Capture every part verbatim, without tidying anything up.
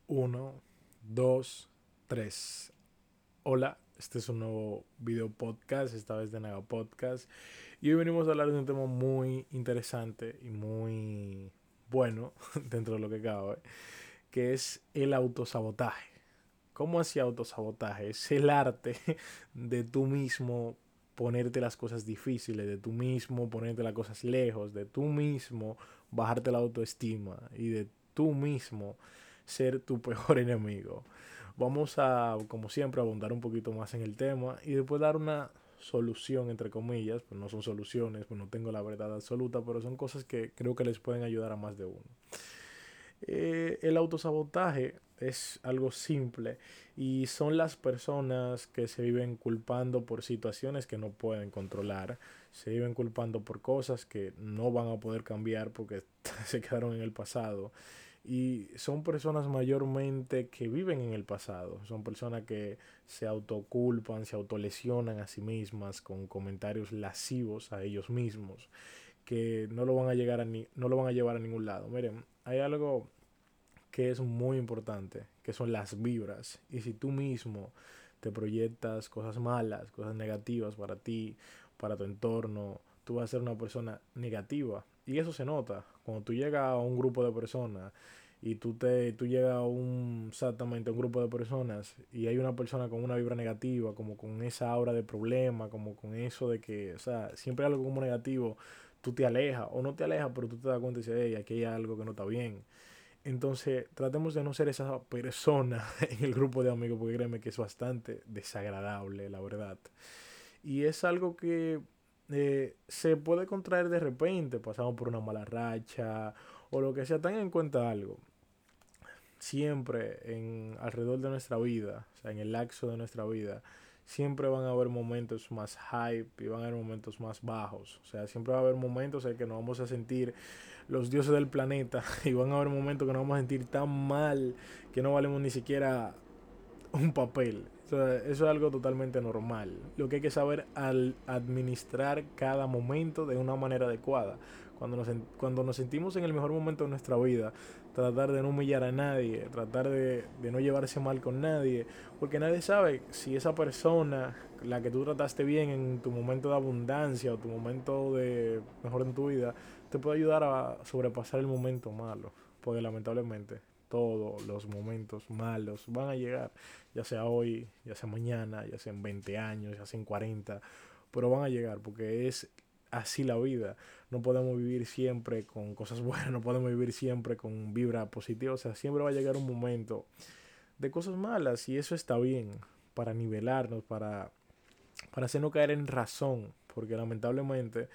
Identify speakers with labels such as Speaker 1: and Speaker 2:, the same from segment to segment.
Speaker 1: Uno, dos, tres. Hola, este es un nuevo video podcast, esta vez de Naga Podcast. Y hoy venimos a hablar de un tema muy interesante y muy bueno, dentro de lo que cabe, que es el autosabotaje. ¿Cómo así autosabotaje? Es el arte de tú mismo ponerte las cosas difíciles, de tú mismo ponerte las cosas lejos, de tú mismo bajarte la autoestima y de tú mismo ser tu peor enemigo. Vamos a, como siempre, abundar un poquito más en el tema y después dar una solución, entre comillas, pues no son soluciones, pues no tengo la verdad absoluta, pero son cosas que creo que les pueden ayudar a más de uno. Eh, el autosabotaje es algo simple y son las personas que se viven culpando por situaciones que no pueden controlar, se viven culpando por cosas que no van a poder cambiar porque se quedaron en el pasado y son personas mayormente que viven en el pasado, son personas que se autoculpan, se autolesionan a sí mismas con comentarios lascivos a ellos mismos que no lo van a llegar a ni, no lo van a llevar a ningún lado. Miren, hay algo que es muy importante, que son las vibras. Y si tú mismo te proyectas cosas malas, cosas negativas para ti, para tu entorno, tú vas a ser una persona negativa. Y eso se nota. Cuando tú llegas a un grupo de personas y tú, te, tú llegas a un, exactamente a un grupo de personas y hay una persona con una vibra negativa, como con esa aura de problema, como con eso de que, o sea, siempre hay algo como negativo, tú te alejas o no te alejas, pero tú te das cuenta y dices, hey, aquí hay algo que no está bien. Entonces, tratemos de no ser esa persona en el grupo de amigos, porque créeme que es bastante desagradable, la verdad. Y es algo que eh, se puede contraer de repente, pasamos por una mala racha o lo que sea. Tengan en cuenta algo. Siempre en alrededor de nuestra vida, o sea, en el lapso de nuestra vida, siempre van a haber momentos más hype y van a haber momentos más bajos. O sea, siempre va a haber momentos en que nos vamos a sentir los dioses del planeta y van a haber momentos que nos vamos a sentir tan mal que no valemos ni siquiera un papel. O sea, eso es algo totalmente normal. Lo que hay que saber al administrar cada momento de una manera adecuada. Cuando nos, cuando nos sentimos en el mejor momento de nuestra vida, tratar de no humillar a nadie, tratar de, de no llevarse mal con nadie, porque nadie sabe si esa persona, la que tú trataste bien en tu momento de abundancia o tu momento de mejor en tu vida, te puede ayudar a sobrepasar el momento malo. Porque lamentablemente todos los momentos malos van a llegar, ya sea hoy, ya sea mañana, ya sea en veinte años, ya sea en cuarenta, pero van a llegar porque es así la vida. No podemos vivir siempre con cosas buenas, no podemos vivir siempre con vibra positiva, o sea, siempre va a llegar un momento de cosas malas y eso está bien para nivelarnos, para, para hacernos caer en razón, porque lamentablemente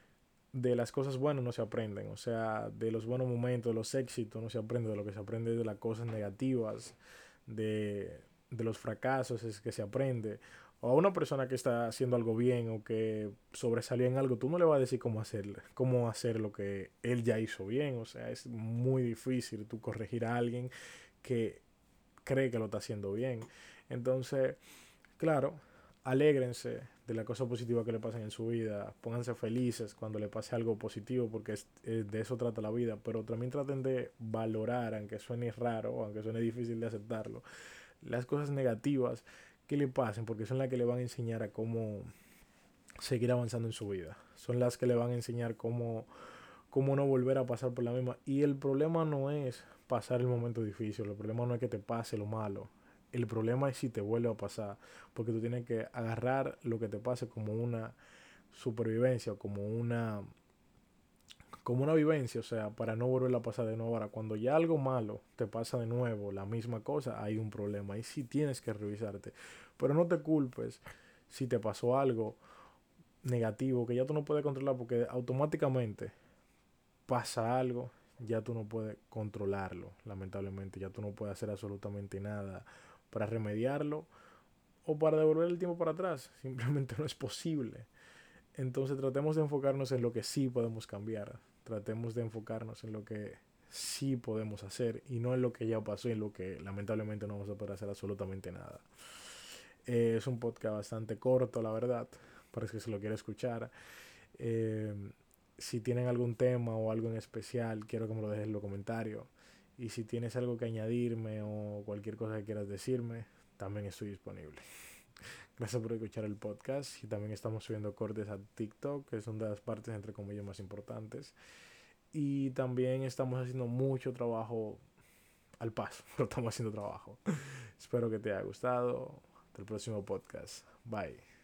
Speaker 1: de las cosas buenas no se aprenden, o sea, de los buenos momentos, de los éxitos no se aprende, de lo que se aprende de las cosas negativas, de, de los fracasos es que se aprende. O a una persona que está haciendo algo bien o que sobresalió en algo, tú no le vas a decir cómo hacer, cómo hacer lo que él ya hizo bien, o sea, es muy difícil tú corregir a alguien que cree que lo está haciendo bien. Entonces, claro, alégrense de la cosa positiva que le pasen en su vida, pónganse felices cuando le pase algo positivo, porque es, es de eso trata la vida, pero también traten de valorar, aunque suene raro, aunque suene difícil de aceptarlo, las cosas negativas que le pasen, porque son las que le van a enseñar a cómo seguir avanzando en su vida, son las que le van a enseñar cómo, cómo no volver a pasar por la misma. Y el problema no es pasar el momento difícil, el problema no es que te pase lo malo, el problema es si te vuelve a pasar, porque tú tienes que agarrar lo que te pase como una supervivencia, como una como una vivencia, o sea, para no volver a pasar de nuevo. Ahora, cuando ya algo malo te pasa de nuevo, la misma cosa, hay un problema. Ahí sí tienes que revisarte. Pero no te culpes si te pasó algo negativo que ya tú no puedes controlar porque automáticamente pasa algo, ya tú no puedes controlarlo, lamentablemente. Ya tú no puedes hacer absolutamente nada para remediarlo o para devolver el tiempo para atrás. Simplemente no es posible. Entonces tratemos de enfocarnos en lo que sí podemos cambiar. Tratemos de enfocarnos en lo que sí podemos hacer y no en lo que ya pasó y en lo que lamentablemente no vamos a poder hacer absolutamente nada. Eh, es un podcast bastante corto, la verdad, para que se lo quiera escuchar. Eh, si tienen algún tema o algo en especial, quiero que me lo dejen en los comentarios. Y si tienes algo que añadirme o cualquier cosa que quieras decirme, también estoy disponible. Gracias por escuchar el podcast. Y también estamos subiendo cortes a TikTok, que son de las partes entre comillas más importantes. Y también estamos haciendo mucho trabajo al paso, pero estamos haciendo trabajo. Espero que te haya gustado. Hasta el próximo podcast. Bye.